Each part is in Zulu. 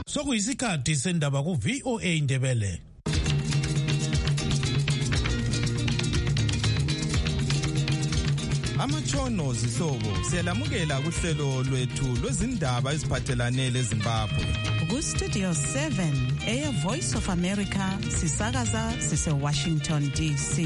Sokuyisikhathi sendaba ku VOA Indebele. Amatshono zihlobo siyalamukela kuhlelo lwethu lwezindaba eziphathelane leZimbabwe. Ku Studio 7 Air Voice of America sisakaza sise Washington DC.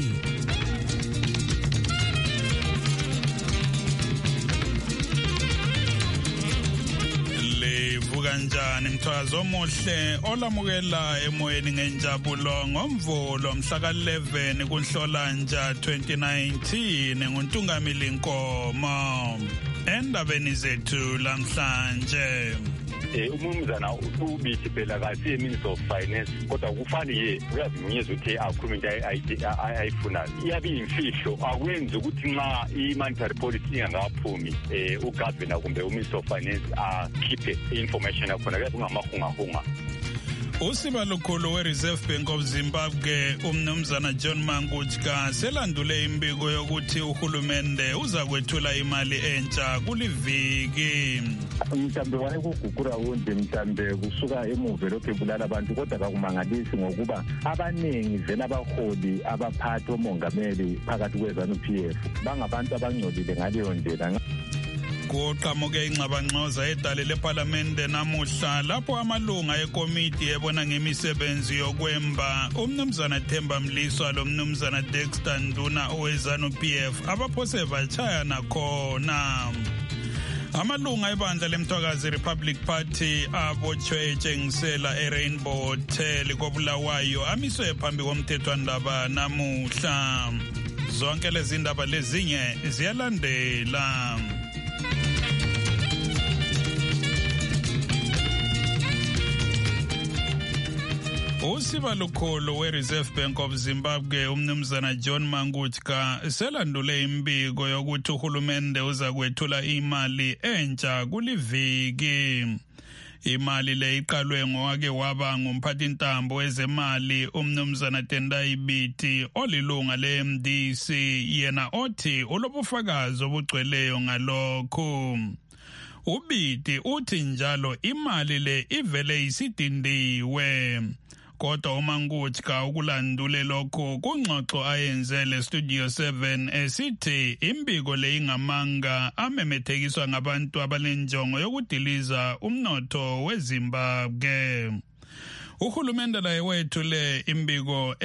Kanjani mthwazo omuhle olamukela emoyeni ngenjabulo ngomvulo mhla ka-11 kuNhlolanja 2019 nguNtungamili Nkomo endabeni zethu lamhlanje. Umumzana ubithi phela kasi Minister of Finance kodwa kufani uyazinyeza ukuthi akhuluma into ayifunayo iyabe imfihlo akwenzi ukuthi nxa i-monetary policy ingakaphumi ugovernor kumbe uMinister of Finance akhiphe information yakhona kuyabe kungamahungahunga. Usiba lukhulu we-Reserve Bank of Zimbabwe umnumzana John Mangutska selandule imbiko yokuthi uhulumende uza kwethula imali entsha kuliviki. Mhlambe wayekugugura wonke mhlambe kusuka emuva lokho kulala abantu kodwa kakumangalisi ngokuba abaningi vele abaholi abaphathi omongameli phakathi kweZANU-PF bangabantu abangcolile ngaleyo ndlela. Kuqhamuke ingxabangxoza edale leParliamente namuhla lapho amalunga ekomiti ebona ngemisebenzi yokwemba umnumzana Themba Mliswa lomnumzana Dexter Nduna oweZANU-PF abaphose bachayana khona. Amalunga ebandla lemthwakazi Republic Party abotshwe etshengisela eRainbow Hotel koBulawayo amiswe phambi komthethwandaba namuhla. Zonke lezi ndaba lezinye ziyalandela. Usiba lukhulu we-Reserve Bank of Zimbabwe umnumzana John Mangutska selandule imbiko yokuthi uhulumende uza kwethula imali entsha kuliviki. Imali le iqalwe ngowake waba ngumphathintambo wezemali umnumzana Tendai Biti olilunga le-MDC yena othi ulobufakazi obugcweleyo ngalokho. Ubiti uthi njalo imali le ivele isidindiwe. Kodwa uMangutska ukulandule lokho kungxoxo ayenzele Studio 7 esithi imbiko le ingamanga amemethekiswa ngabantu abalenjongo yokudiliza umnotho weZimbabwe. Uhulumende laye wethule imbiko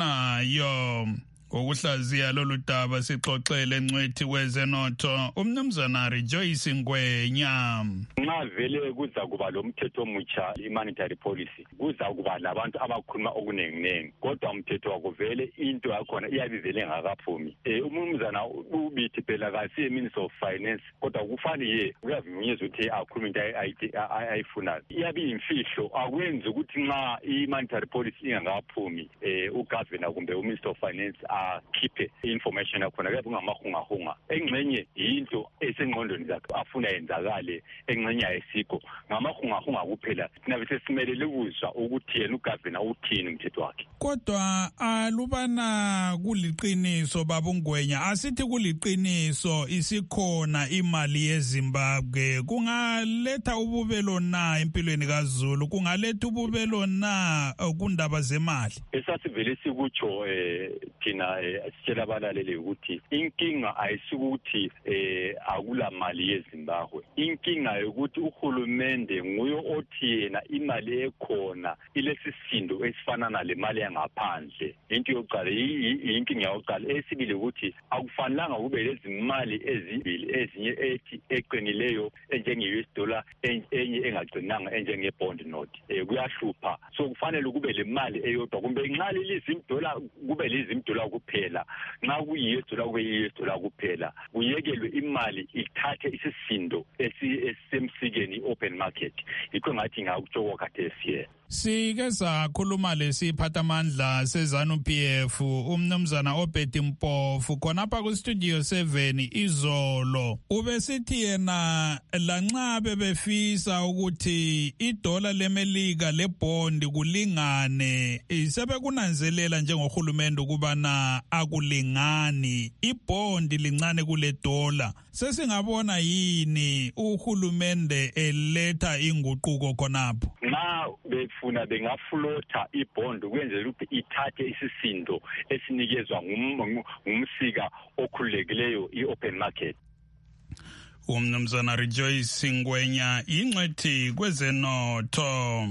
efanayo. Ngokuhlaziya lolu daba sixoxele encwethi wezenotho umnumzana Rejoice Ngwenya. Nxa vele kuza kuba lo mthetho omutsha i-monetary policy kuza kuba labantu abakhuluma okunenginengi kodwa umthetho wakuvele into yakhona iyabivele ngakaphumi. Umnumzana ubithi phela kasi Minister of Finance kodwa kufani uyazinyeza ukuthi akhuluma into ayifunayo iyabe imfihlo akwenzi ukuthi nxa i-monetary policy ingakaphumi ugovernor kumbe uMinister of Finance akhiphe information yakhona kuyabe kungamahungahunga. Engxenye yinto esengqondweni zakhe afuna yenzakale engxenye ayisikho ngamahungahunga kuphela thina bese simelele ukuzwa ukuthi yena ugovernor uthini umthetho wakhe. Kodwa alubana kuliqiniso babungwenya asithi kuliqiniso isikhona imali yeZimbabwe kungaletha ububelo na empilweni kaZulu kungaletha ububelo na kundaba zemali. Esasivele sikutsho thina sitshela abalaleli ukuthi inkinga ayisukuthi akula mali yeZimbabwe. Inkinga yokuthi uhulumende nguyo othi yena imali ekhona ilesisindo esifana nale mali yangaphandle. Into yokuqala inkinga yokuqala. Esibili ukuthi akufanelanga kube lezimali ezibili ezinye ethi eqinileyo enjenge-US dollar enye engaqinanga enjenge-bond note. Kuyahlupha. So kufanele kube le mali eyodwa kumbe nxa lizim dollar kube lizim dollar kuphela nxa kuyi-US dollar kube yi-US dollar kuphela kuyekelwe imali ithathe isisindo esisemsikeni open market. Yikho ngathi ngakutsho khathesi. Sike sakhuluma lesiphathamandla seZANU-PF umnumzana Obedi Mpofu khonapha kustudio 7 izolo. Ubesithi yena lanxa bebefisa ukuthi idola lemelika lebond kulingane sebekunanzelela njengohulumende ukubana akulingani, ibond lincane kule dola. Sesingabona yini uhulumende eletha inguquko khonapho? Nxa befuna bengaflota ibond ukwenzela ukuthi ithathe isisindo esinikezwa ngumsika okhululekileyo i-open market. Umnumzana Rejoice Ngwenya ingcwethi kwezenotho.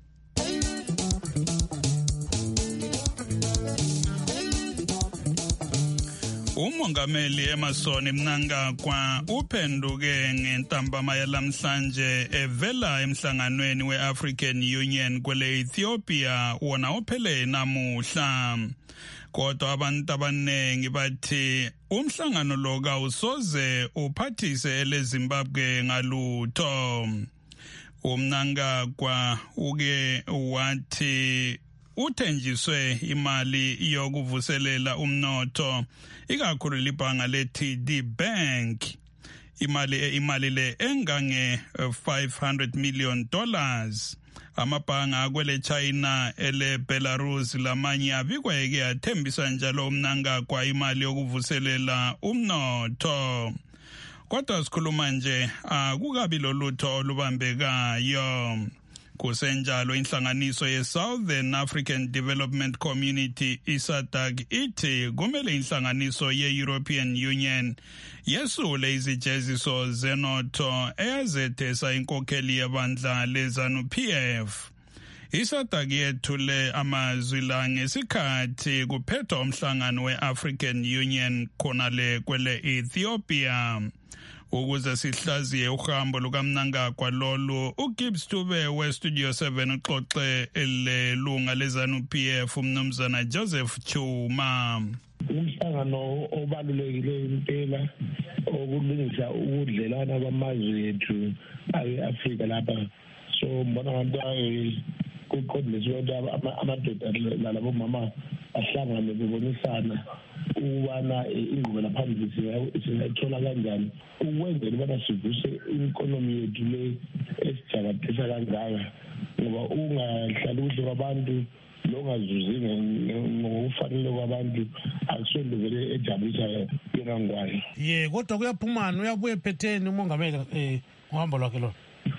Umongameli Emmerson Mnangagwa uphenduke ngentambama yalamhlanje evela emhlanganweni we-African Union kwele Ethiopia wona ophele namuhla. Kodwa abantu abanengi bathi umhlangano lo kawusoze uphathise eleZimbabwe ngalutho. Mnangagwa uke wathi uthenjiswe imali yokuvuselela umnotho ikakhulu libhanga leTD Bank, imali le engange $500 million. Amabhanga kwele China ele Belarus lamanye abikweke athembisa njalo Mnangagwa imali yokuvuselela umnotho. Kodwa sikhuluma nje akukabi lolutho olubambekayo. Kusenjalo inhlanganiso ye-Southern African Development Community SADC ithi kumele inhlanganiso ye-European Union yesule izijeziso zenotho eyazethesa inkokheli yebandla leZANU-PF. SADC yethule amazwi la ngesikhathi kuphethwa umhlangano we-African Union khonale kwele Ethiopia. Ukuze sihlaziye uhambo lukaMnangagwa lolu, uGibbs Dube weStudio 7 uxoxe elunga leZANU-PF umnumzana Joseph Chuma. Umhlangano obalulekile impela okulungisa ukudlelana kwamazwe ethu ayi-Afrika lapha. So mbona ngathi kuqondiswe ukuthi amadoda lalabo mama ahlangane bebonisana ukubana ingqubela phambili singayithola kanjani ukwenzela ubana sivuse i-economy yethu le esijakadisa kangaka, ngoba ungahlali kuhle kwabantu longazuzi ngokufanele kwabantu akusonto vele ejabulisa yona ngwayo. Kodwa kuyaphumana uyabuye phetheni umongameli uhambo lwakhe lo.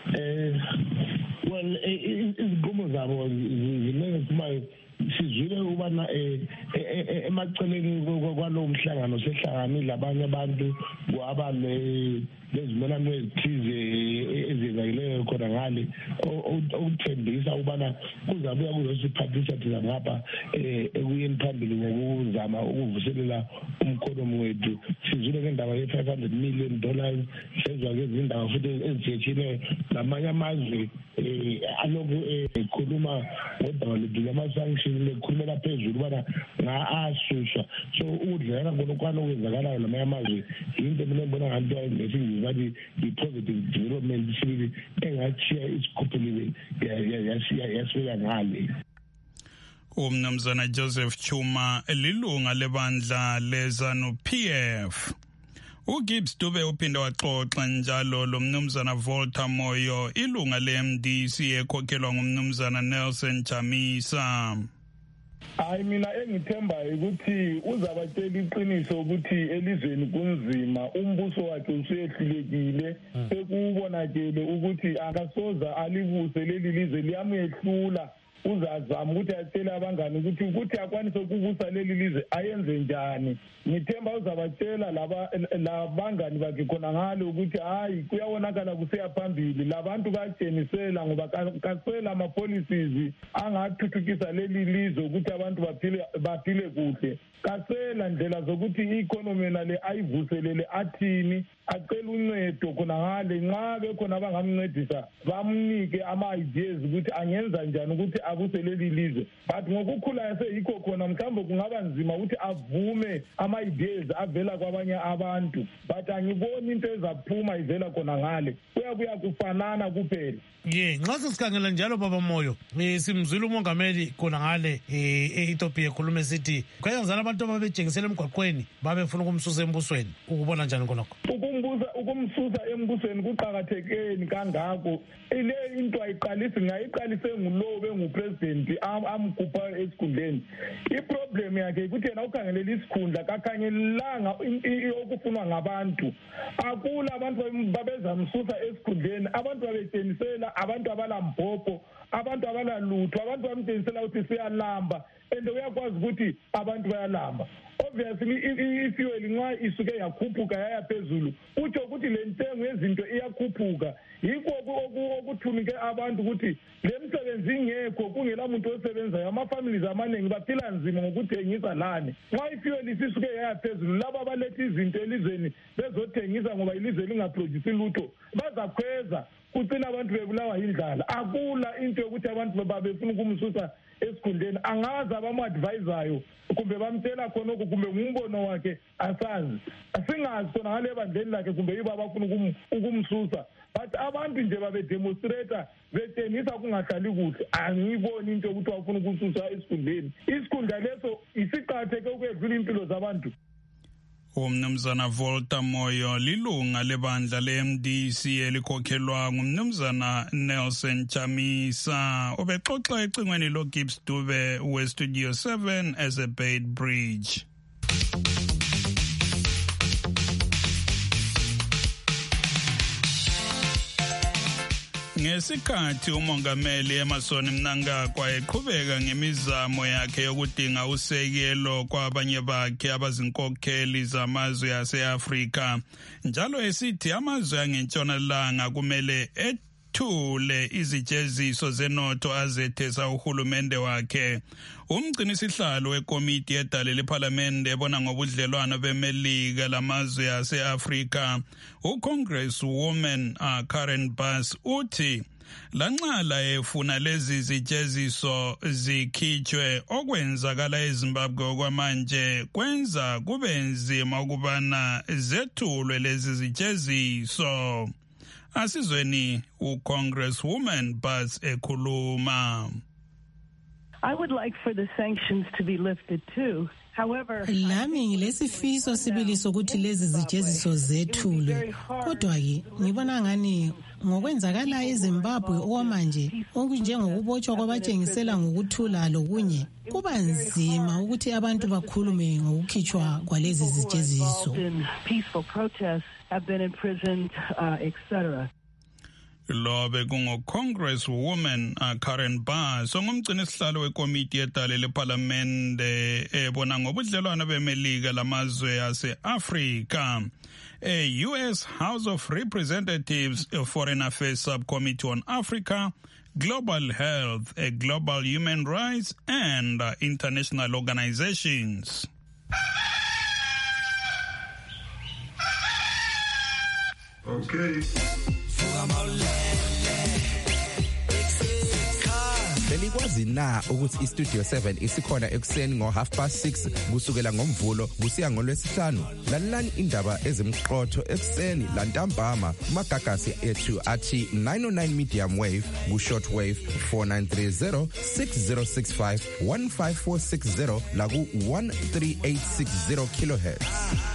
Well, izinqumo zabo ziningi kumayo sizwile ubana emaceleni kwalowo mhlangano sehlanganile abanye abantu kwaba lezimelano ezithize ezenzakileyo khona ngale okuthembisa ubana kuzabuya kuzosiphathisa thina ngapha ekuyeni phambili ngokuzama ukuvuselela umkhonomi wethu. Sizwile ngendaba ye-$500 million, sezwa ngezindaba futhi ezitshiyetshiyeneyo namanye amazwe alokhu ekhuluma ngodaba lama-sanction lekhulumela phezulu ubana asuswa. So ukudlelana ngonokwano okwenzakalayo namanye amazwe yinto mina mbona ngathi ngesingisi bathi i-positive development sibili engachiya isikhuphulile yasifika ngale. Umnumzana Joseph Chuma lilunga lebandla leZANU-PF. uGibbs Dube uphinde waxoxa njalo lo mnumzana Volta Moyo ilunga le-MDC ekhokhelwa ngumnumzana Nelson Chamisa. Hayi mina engithembayo ukuthi uzabatshela iqiniso ukuthi elizweni kunzima, umbuso wakhe usehlulekile, sekubonakele ukuthi akasoza alibuse leli lizwe liyamehlula. Uzazama ukuthi atshele abangani ukuthi akwanise ukubusa leli lizwe ayenze njani. Ngithemba uzabatshela labangani bakhe khona ngalo ukuthi hayi kuyawonakala kusiya phambili, labantu bayatshenisela ngoba kasela ama-policies angathuthukisa leli lizwe ukuthi abantu baphile kuhle. Kasela ndlela zokuthi i-economy nale ayivuselele athini, acela uncedo khona ngale. Nxa bekhona abangamncedisa bamnike ama-ideas ukuthi angenza njani ukuthi kuseleli lizwe but ngokukhula yaseyikho khona mhlawumbe kungaba nzima ukuthi avume ama-ideas avela kwabanye abantu but angiboni into ezaphuma ivela khona ngale kuyabuya kufanana kuphela. Nxa sesikhangela njalo baba Moyo simzwile umongameli khona ngale e-Ethiopia ekhuluma esithi kwenzala abantu ababejengisela emgwaqweni babefuna ukumsusa embusweni ukubona njani khonokho? Ukumsusa embusweni kuqakathekeni kangako ile into ayiqalisi ngayiqalise ngulowo bengupresident amkhupha esikhundleni. Iproblem yakhe ukuthi yena ukhangelela isikhundla kakhangelanga okufunwa ngabantu. Akula abantu babezamsusa esikhundleni, abantu babetshenisela abantu abalambhobho, abantu abalalutho, abantu bamtshenisela ukuthi siyalamba and uyakwazi ukuthi abantu bayalamba. Obviously i-fuel nxa isuke yakhuphuka yaya phezulu utsho ukuthi le ntengo yezinto iyakhuphuka. Yikho okuthunike abantu ukuthi le msebenzi ingekho kungela muntu osebenzayo. Ama-families amaningi baphila nzima ngokuthengisa lani. Nxa i-fuel isisuke yaya phezulu laba abaletha izinto elizweni bezothengisa ngoba ilizwe lingaproduce lutho bazakhweza kucina abantu bebulawa yindlala. Akula into yokuthi abantu babefuna ukumsusa esikhundleni. Angazi abamu-advisayo kumbe bamtshela khonokho kumbe ngumbono wakhe asazi. Singazi khona ngale ebandleni lakhe kumbe yibo abafuna ukumsusa. But abantu nje babedemonstrata betshengisa kungahlali kuhle. Angiyiboni into yokuthi wafuna ukumsusa esikhundleni. Isikhundla leso isiqakatheke ukwedlula impilo zabantu. Umnumzana Volta Moyo lilunga lebandla le-MDC elikhokhelwa ngumnumzana Nelson Chamisa obexoxa ecingweni loGibbs Dube we-Studio 7 as a Bait Bridge. Ngesikhathi umongameli Emmerson Mnangagwa eqhubeka ngemizamo yakhe yokudinga usekelo kwabanye bakhe abazinkokheli zamazwe ase-Afrika, njalo esithi amazwe angentshonalanga kumele ethule izijeziso zenotho azethesa uhulumende wakhe. Umgcinisihlalo wekomiti edale lephalamende ebona ngobudlelwano bemelika lamazwe ase-Afrika, uCongresswoman Karen Bass uthi lanxala efuna lezi zijeziso zikhitshwe okwenzakala eZimbabwe okwamanje kwenza kube nzima ukubana zethulwe lezi zijeziso. Asizweni uCongresswoman Bass ekhuluma. I would like for the sanctions to be lifted too. However, lami ngilesifiso sibili sokuthi lezi zijeziso zethulwe. Kodwa-ke ngibona ngani ngokwenzakala eZimbabwe okwamanje okunjengokubotshwa kwabatshengisela ngokuthula lokunye kuba nzima ukuthi abantu bakhulume ngokukhitshwa kwalezi zijeziso. Peaceful protests have been imprisoned, etc. Lobe kungo-Congresswoman Karen Bass ongumgcinisihlalo wekomiti edale lephalamende ebona ngobudlelwano bemelika lamazwe ase-Afrika. A U.S. House of Representatives Foreign Affairs Subcommittee on Africa, Global Health, Global Human Rights and International Organizations. Okay. Belikwazi na ukuthi iStudio 7 isikhona ekuseni ngo6:30 kusukela ngomvulo kusiya ngolwesihlanu? Lalelani indaba ezimqotho ekuseni lantambama magagasi ethu athi 909 medium wave ku-short wave 4930 6065 15460 la ku-13860 kilohertz.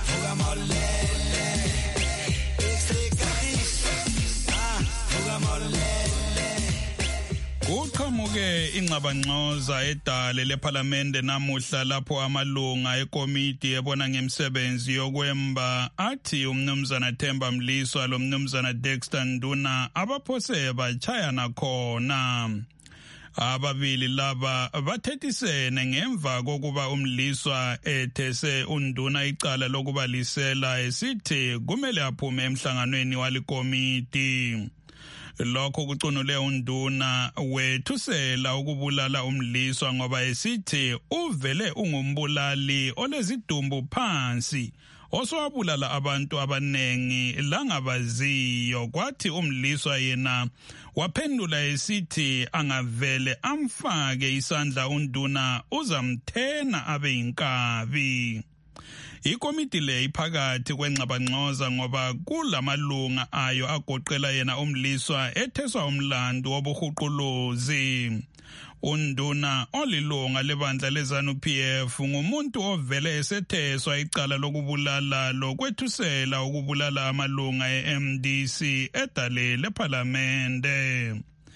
Uqhamuke ingxabangxoza edale lephalamende namuhla lapho amalunga ekomiti ebona ngemsebenzi yokwemba athi umnumzana Themba Mliswa lo mnumzana Dexter Nduna abaphose bachayana khona. Ababili laba bathethisene ngemva kokuba uMliswa ethese uNduna icala lokuba lisela esithi kumele aphume emhlanganweni walikomiti. Lokho kucunule uNduna wethusela ukubulala uMliswa ngoba esithi uvele ungumbulali olezidumbu phansi osowabulala abantu abanengi langabaziyo. Kwathi umliswa yena waphendula esithi angavele amfake isandla unduna uzamthena abe yinkabi. Ikomiti le iphakathi kwengxabangxoza ngoba kulamalunga ayo agoqela yena umliswa etheswa umlando wobuhuquluzi. Unduna olilunga lebandla leZANU-PF ngumuntu ovele esetheswa icala lokubulala lokwethusela ukubulala amalunga eMDC edale lephalamende.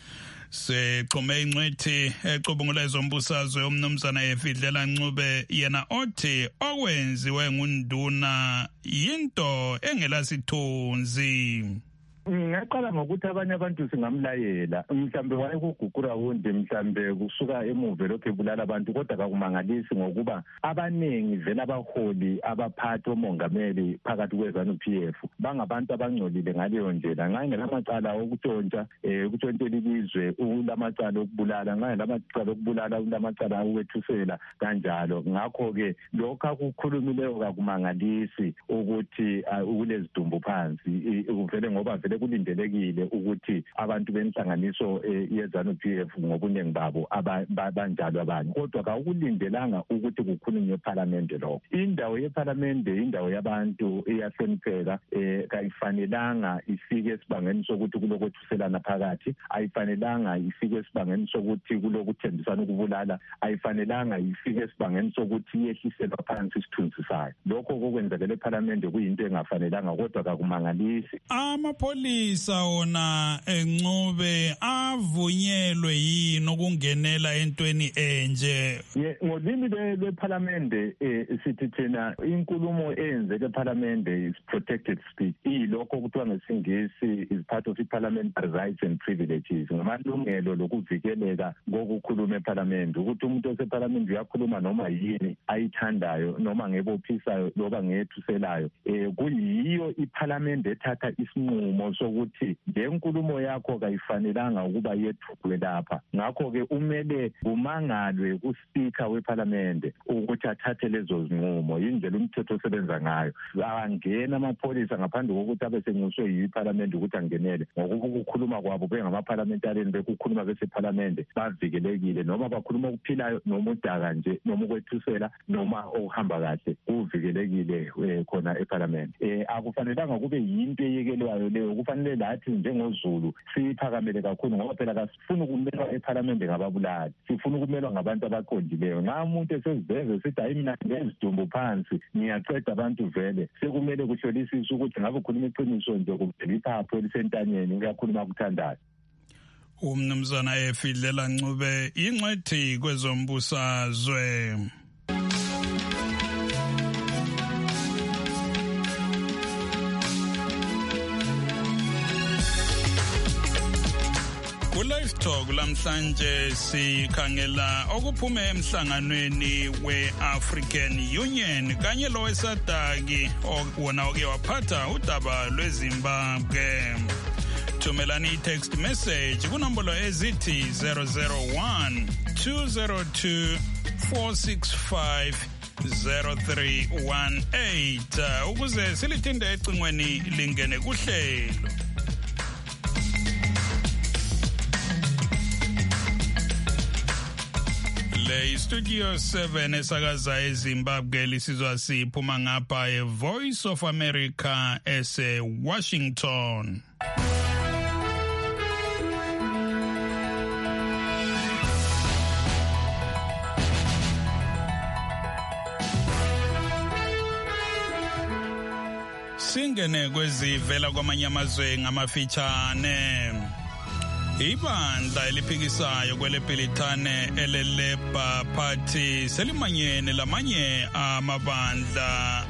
Sexhume ingcwethi ecubungula ezombusazwe umnumzana Efidlela Ncube yena othi okwenziwe ngunduna yinto engelasithunzi. Ngaqala ngokuthi abanye abantu singamlayela mhlambe wayekugugura wonke mhlambe kusuka emuve lokho ebulala abantu kodwa kakumangalisi ngokuba abanengi vela abaholi abaphathi omongameli phakathi kweZANU-PF bangabantu abangcolile ngaleyo ndlela nxa ngelamacala okutshontsha ukutshontsela ilizwe ulamacala okubulala nxa ngelamacala okubulala ulamacala okwethusela kanjalo. Ngakho-ke lokho akukhulumileyo kakumangalisi ukuthi kulezidumbu phansi uvele ngoba vele kulindelekile ukuthi abantu benhlanganiso yeZANU-PF ngobuningi babo abanjalo abanye kodwa kawukulindelanga ukuthi kukhulunywe ePhalamende lokho. Indawo yePhalamende indawo yabantu iyahlonipheka kayifanelanga ifike esibangeni sokuthi kulokwethuselana phakathi, ayifanelanga ifike esibangeni sokuthi kulokuthembisana ukubulala, ayifanelanga ifike esibangeni sokuthi yehliselwa phansi isithunzi sayo. Lokho kokwenzakele ePhalamende kuyinto engafanelanga kodwa kakumangalisi. Amapholisa wona Ncube avunyelwe yini ukungenela entweni enje? Ngolimi lwePhalamende sithi thina inkulumo eyenzeke ePhalamende is protected speech. Ilokho kuthiwa ngesingisi is part of parliamentary rights and privileges. Ngamalungelo lokuvikeleka kokukhuluma ePhalamende ukuthi umuntu osePhalamende uyakhuluma noma yini ayithandayo noma ngebophisayo loba ngethuselayo. Kuyiyo iPhalamende ethatha isinqumo sokuthi le nkulumo yakho kayifanelanga ukuba yethulwe lapha. Ngakho-ke umele kumangalwe kuSpeaker wePhalamende ukuthi athathe lezo zinqumo. Yindlela umthetho osebenza ngayo. Angena amapholisa ngaphandle kokuthi abesenxuswe yiPhalamende ukuthi angenele ngokuba ukukhuluma kwabo bengamaphalamentarini bekukhuluma besePhalamende bavikelekile noma bakhuluma okuphilayo noma udaka nje noma ukwethusela noma okuhamba kahle kuvikelekile khona ePhalamende. Akufanelanga kube yinto eyekelwayo leyo. Kufanele lathi njengoZulu siphakamele kakhulu ngoba phela kasifuni ukumelwa ePhalamende ngababulali, sifuna ukumelwa ngabantu abaqondileyo. Nxa umuntu eseziveze sithi hayi mina ngezidumbu phansi ngiyaqeda abantu vele sekumele kuhlolisise ukuthi ngabe ukhuluma iqiniso nje kumbe iphapho elisentanyeni uyakhuluma kuthandayo. Umnumzana Efidlela Ncube ingcwethi kwezombusazwe. Live Talk lamhlanje sikhangela okuphume emhlanganweni we-African Union kanye lowesadaki wona oke waphatha udaba lweZimbabwe. Thumelani i-text message kunombolo ezithi 001 202 465 0318 ukuze silithinde ecingweni lingene kuhlelo. Le Studio 7 esakaza eZimbabwe lisizwa siphuma ngapha eVoice of America ese-Washington. Singene kwezivela kwamanye amazwe ngamafitshane. Ibandla eliphikisayo kweleBhilithane eleLabour Party selimanyene lamanye amabandla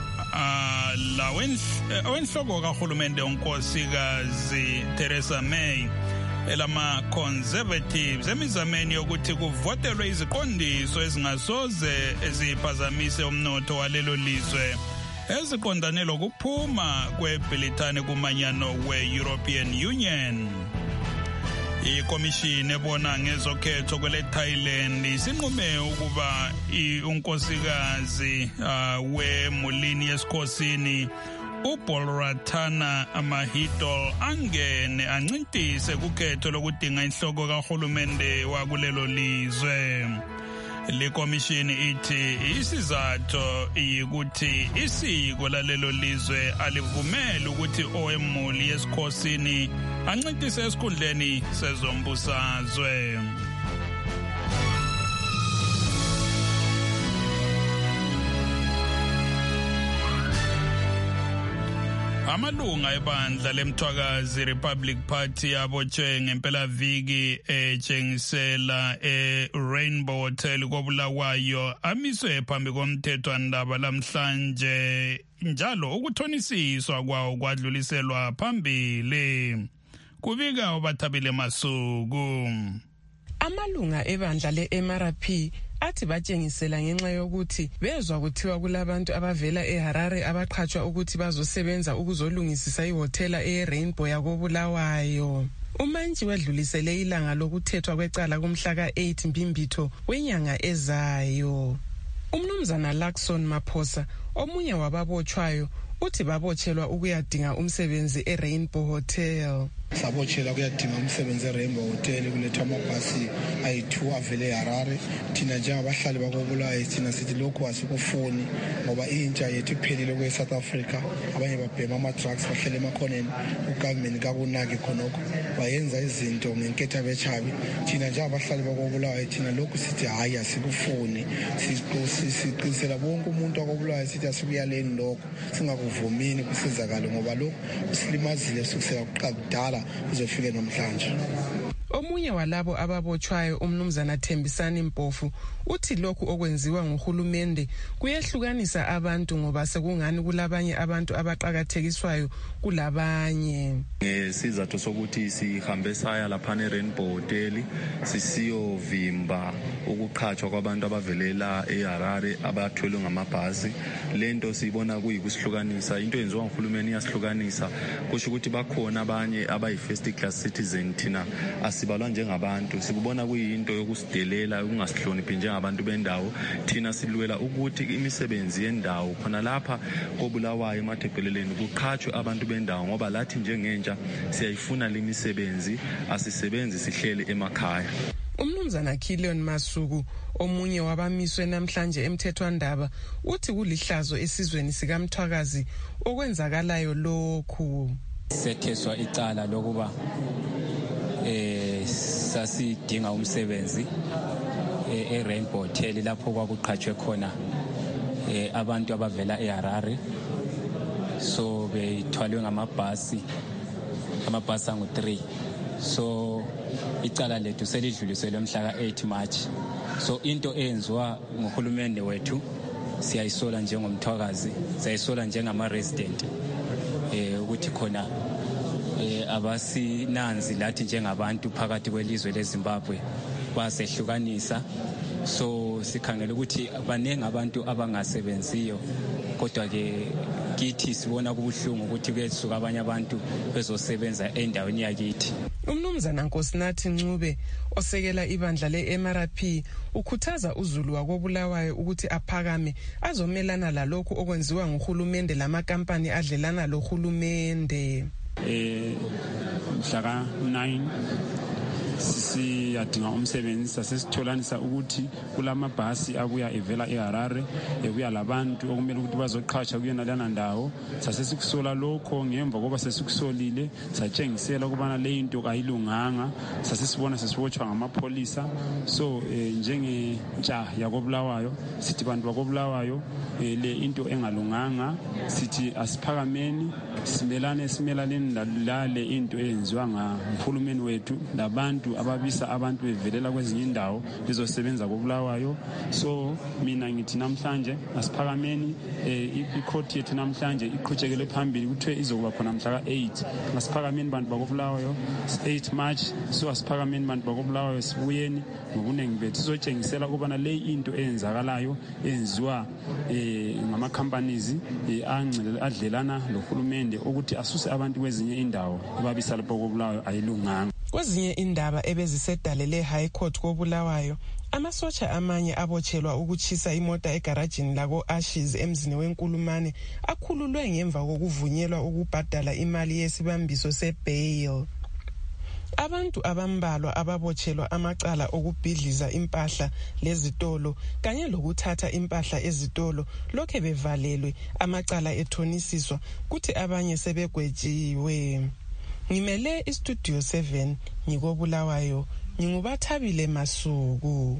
lawenhloko kahulumende unkosikazi Theresa May elama-Conservatives emizameni yokuthi kuvotelwe iziqondiso ezingasoze eziphazamise umnotho walelo lizwe eziqondane lokuphuma kweBhilithane kumanyano we-European Union. ikomishini ebona ngezokhetho kwele Thailand isinqume ukuba unkosikazi weMolini yesikhosini uBolratana Mahidol angene ancintise kukhetho lokudinga inhloko kahulumende wakulelo lizwe. Le komishini ithi isizathu ukuthi isiko lalelo lizwe alivumeli ukuthi owemuli yesikhosini ancintise esikhundleni sezombusazwe. Amalunga ebandla lemthwakazi Republic Party abotshwe ngempelaviki etshengisela Rainbow Hotel koBulawayo amiswe phambi komthethwandaba lamhlanje njalo ukuthonisiswa kwawo kwadluliselwa phambili. Kubika obathabile Masuku. Amalunga ebandla le-MRP athi batshengisela ngenxa yokuthi bezwa kuthiwa kulabantu abavela eHarare abaqhatshwa ukuthi bazosebenza ukuzolungisisa ihotela eRainbow yakoBulawayo. Umantshi wedlulisele ilanga lokuthethwa kwecala kumhla ka-8 Mbimbitho wenyanga ezayo. Umnumzana Lakson Maphosa omunye wababotshwayo uthi babotshelwa ukuyadinga umsebenzi eRainbow Hotel. Sabotshela kuyadinga umsebenzi eRainbow Hotel kulethwa amabhasi ayi2 avele eHarare. Thina njengabahlali bakoBulawayo thina sithi lokho asikufuni ngoba intsha yethu iphelile kwe-South Africa. Abanye babhema ama-drugs bahlele emakhoneni ugovernment kakunaki khonokho bayenza izinto ngenketha bechabi. Thina njengabahlali bakoBulawayo thina lokho sithi hayi asikufuni. Siqinisela bonke umuntu wakoBulawayo sithi asikuyaleni lokho singakuvumini kusizakalo ngoba lokho usilimazile sukusela kuqala uzofike namhlanje. Omunye walabo ababotshwayo umnumzana Thembisani Mpofu uthi lokhu okwenziwa nguhulumende kuyehlukanisa abantu ngoba sekungani kulabanye abantu abaqhakathekiswayo kulabanye. Ngesizathu sokuthi sihambe saya lapha eRainbow Hotel sisiyovimba ukuqhatshwa kwabantu abavelela eHarare abathwele ngamabhasi. Lento sibona kuyikusihlukanisa, into yenziwa nguhulumende iyasihlukanisa kusho ukuthi bakhona abanye abayi-first class citizen thina asibalwa njengabantu sikubona kuyinto yokusidelela ukungasihloniphi njengabantu bendawo. Thina silwela ukuthi imisebenzi yendawo khona lapha koBulawayo emathebheleleni kuqhatshwe abantu bendawo ngoba lathi njengentsha siyayifuna lemisebenzi asisebenzi sihlele emakhaya. Umnumzana Kilion Masuku omunye wabamiswe namhlanje emthethwandaba uthi kulihlazo esizweni sikamthwakazi okwenzakalayo lokhu. Setheswa icala lokuba sasidinga umsebenzi eRainbow Hotel lapho kwakuqhatshwe khona abantu abavela eHarare, so bethwalwe ngamabhasi angu-3. So icala lethu selidluliselwe mhla ka-8 March. So into eyenziwa nguhulumende wethu siyayisola njengomthwakazi, siyayisola njengama-resident ukuthi khona abasinanzi lathi njengabantu phakathi kwelizwe leZimbabwe basehlukanisa. So sikhangela ukuthi baningi abantu abangasebenziyo kodwa ke kithi sibona kubuhlungu ukuthi kuyesuka abanye abantu bezosebenza endaweni yakithi. Umnumzana Nkosinathi Ncube osekela ibandla le-MRP ukhuthaza uZulu wakoBulawayo ukuthi aphakame azomelana lalokhu okwenziwa nguhulumende lamakampani adlelana lohulumende. Mhla ka-9 siyadinga umsebenzi sasesitholanisa ukuthi kulamabhasi abuya evela eHarare ebuya labantu okumele ukuthi bazoqhatsha kuyona lana ndawo. Sasesikusola lokho ngemva koba sesikusolile satshengisela ukubana le into kayilunganga. Sasesibona sesibotshwa ngamapholisa. So njengentsha yakoBulawayo sithi bantu bakoBulawayo le into engalunganga sithi asiphakameni simelaleni lale into eyenziwa nguhulumeni wethu labantu ababisa abantu bevelela kwezinye indawo bezosebenza koBulawayo. So mina ngithi namhlanje asiphakameni icourt yethu namhlanje iqhutshekele phambili kuthiwe izokuba khona mhla ka-8. Asiphakameni bantu bakoBulawayo 8 March. So asiphakameni bantu bakoBulawayo sibuyeni ngobuningi bethu sizotshengisela ukubana le into eyenzakalayo eyenziwa ngama-companies adlelana lohulumende ukuthi asuse abantu kwezinye indawo babisa lapho koBulawayo ayilunganga. Kwezinye indaba ebezisedalele High Court koBulawayo, amasotsha amanye abotshelwa ukuchisa imota egarajini lako Ashes emzini weNkulumane akhululwe ngemva kokuvunyelwa ukubhadala imali yesibambiso sebail. Abantu abambalwa ababotshelwa amacala okubhidliza impahla lezitolo kanye lokuthatha impahla ezitolo lokhe bevalelwe amacala ethonisiswa kuthi abanye sebegwetshiwe. Ngimele iStudio 7 ngikoBulawayo, nginguBathabile Masuku.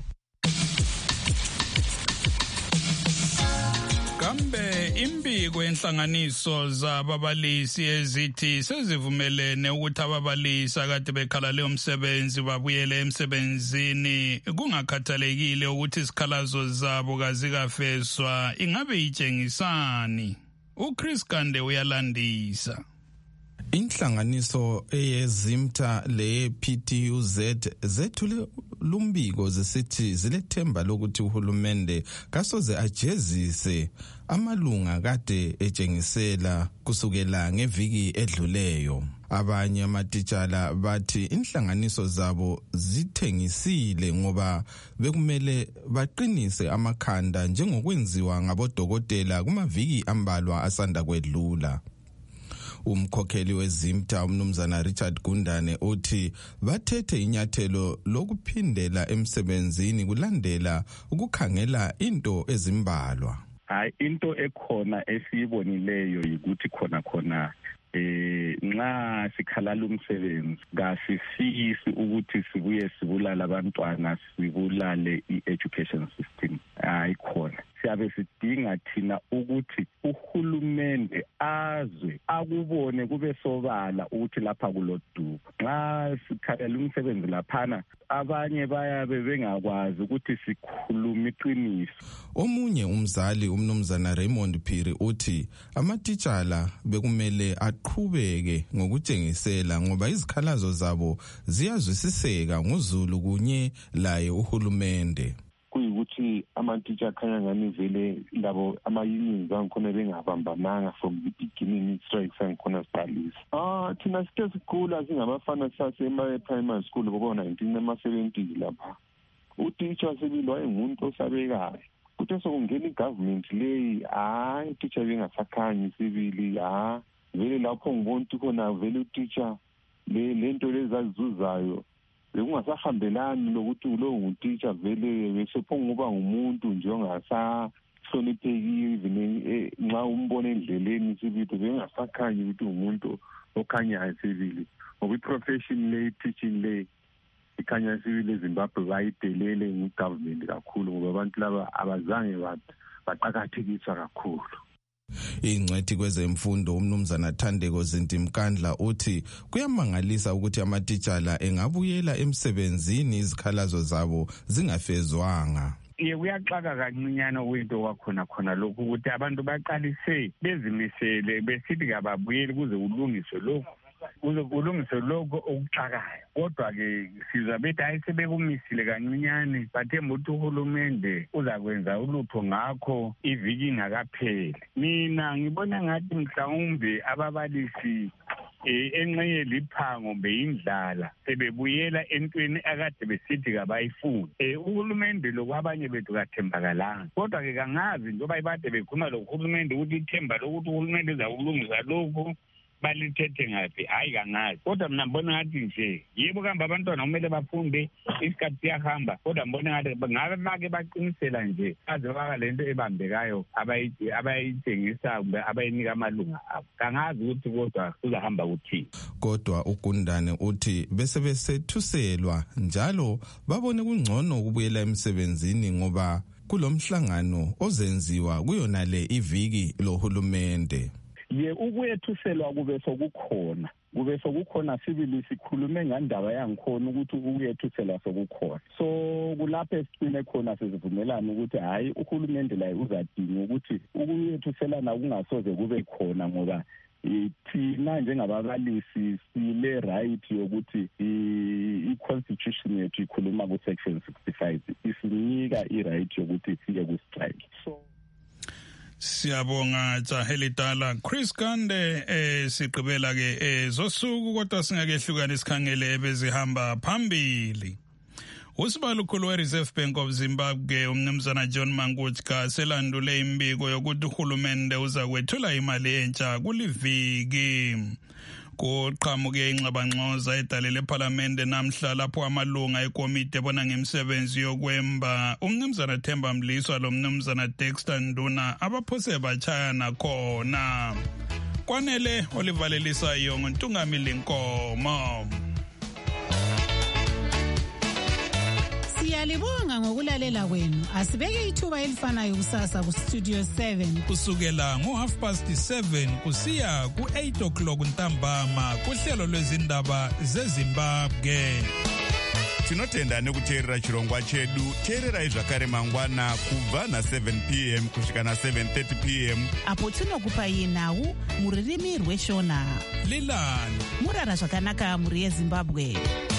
Kambe imbiko yenhlanganiso zababalisi ezithi sezivumelene ukuthi ababalisi akade bekhalale umsebenzi babuyele emsebenzini kungakhathalekile ukuthi isikhalazo zabo kazikafezwa, ingabe itshengisani? uChris Kande uyalandisa. Inhlanganiso eyeZimta le-PTUZ zethule lumbiko zisithi zilethemba lokuthi uhulumende kasoze ajezise amalunga kade etshengisela kusukela ngeviki edluleyo. Abanye amatitshala bathi inhlanganiso zabo zithengisile ngoba bekumele baqinise amakhanda njengokwenziwa ngabodokotela kumaviki ambalwa asanda kwedlula. Umkhokheli weZimta umnumzana Richard Gundane uthi bathethe inyathelo lokuphindela emsebenzini kulandela ukukhangela into ezimbalwa. Into ekhona esiyibonileyo ukuthi khona nxa sikhalala umsebenzi kasifisi ukuthi sibuye sibulala abantwana, sibulale i-education system. Ayikhona. Siyabe sidinga thina ukuthi uhulumende azwe akubone kube sobala ukuthi lapha kulodubo. Nxa sikhalala umsebenzi laphana abanye bayabe bengakwazi ukuthi sikhuluma iqiniso. Omunye umzali umnumzana Raymond Phiri uthi amatitshala bekumele aqhubeke ngokutshengisela ngoba izikhalazo zabo ziyazwisiseka ngozulu kunye laye uhulumende. Kuyikuthi amatitsha akhanya ngani vele labo ama-unions angikhona bengabambananga from the beginning strikes angikhona siqalisa. Thina sike sikhula singabafana sasema-primary school ngoba 1970 lapha. Utitsha sebilo wayengumuntu osabekayo. Kuthe sokungena igovernment leyi utitsha bengasakhanyi sibili vele lapho ngibona ukuthi khona vele utitsha lento lezazizuzayo bekungasahambelani lokuthi lowo ngutitsha vele besephonguba ngumuntu nje ongasahloniphekile even nxa umbona endleleni sibili bengasakhanyi ukuthi umuntu okhanyayo sibili ngoba iprofession le teaching le ikhanya sibili eZimbabwe bayidelele ngegovernment kakhulu ngoba abantu laba abazange baqakathekiswa kakhulu. Ingcwethi kwezemfundo umnumzana Thandeko Zintimkandla uthi kuyamangalisa ukuthi amatitshala engabuyela emsebenzini izikhalazo zabo zingafezwanga. Kuyaxaka kancinyane kwinto khona lokhu ukuthi abantu baqalise bezimisele besithi kababuyeli kuze kulungiswe lokhu. Kulungiswe lokho okuxakayo. Kodwa-ke sizwa bethi hayi sebekumisile kancinyane bathemba ukuthi uhulumende uzakwenza ulutho ngakho iviki ingakapheli. Mina ngibona ngathi mhlawumbe ababalisi enxenye liphango beyindlala sebebuyela entweni akade besithi kabayifuni. Uhulumende lokwabanye bethu kathembakalanga. Kodwa-ke kangazi njengoba ibade bekhulumalohulumende ukuthi ithemba lokuthi uhulumende uzakulungisa lokhu balithethe ngaphi hayi kangazi. Kodwa mina mbona ngathi nje yebo kambe abantwana kumele bafunde isikhathi siyahamba kodwa mbona ngathi ngabe bake baqinisela nje aze baka lento ebambekayo abayithengisa kumbe abayinika amalunga abo. Kangazi ukuthi kodwa uzahamba kuthini. Kodwa uGundane uthi bese besethuselwa njalo babone kungcono ukubuyela emsebenzini ngoba kulomhlangano ozenziwa kuyona le iviki lohulumende. Ukuyethuselwa kube sokukhona sibili sikhulume ngandaba yangikhona ukuthi ukuyethuselwa sokukhona. So kulapho esicine khona sizivumelana ukuthi hayi uhulumende la uzadinga ukuthi ukuyethuselana kungasoze kube khona ngoba thina njengababalisi sile right yokuthi i-constitution yethu ikhuluma ku-section 65 isinika i-right yokuthi siye ku-strike. So Siyabonga Jahelitala Chris Kande sigqibela ke zosuku kodwa singeke hlukane sikhangele ebezihamba phambili. Usibalukhulu we-Reserve Bank of Zimbabwe umnumzana John Mangutska selandule imbiko yokuthi uhulumende uza kwethula imali entsha kuliviki. Kuqhamuke ingxabangxoza edalele eParliament namhla lapho amalunga ekomiti ebona ngemisebenzi yokwemba umnumzana Themba Mliswa lo mnumzana Dexter Nduna abaphose bachayana khona. Kwanele olivalelisa yonke Ntungamili Nkomo. Siyalibonga ngokulalela kwenu. Asibeke ithuba elifanayo kusasa ku Studio 7 kusukela ngo7:30 kusiya ku8:00 ntambama kuhlelo lwezindaba zeZimbabwe. Tinotenda nekuteerera chirongwa chedu. Teererai zvakare mangwana kubva na7 p.m. kusvika na7:30 p.m. apo tinokupai nhau muririmi rweshona. Lilani murara zvakanaka muri yeZimbabwe.